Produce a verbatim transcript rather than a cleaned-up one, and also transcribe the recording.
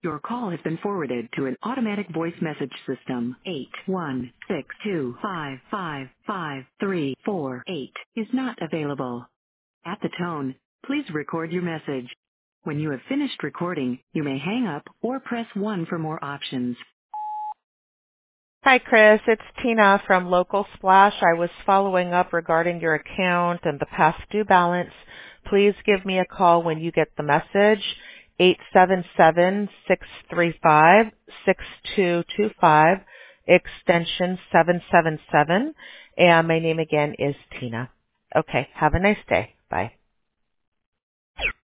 Your call has been forwarded to an automatic voice message system. eight one six two five five five three four eight is not available. At the tone, please record your message. When you have finished recording, you may hang up or press one for more options. Hi, Chris. It's Tina from Local Splash. I was following up regarding your account and the past due balance. Please give me a call when you get the message, eight seven seven, six three five, six two two five, extension seven seven seven. And my name again is Tina. Okay, have a nice day. Bye.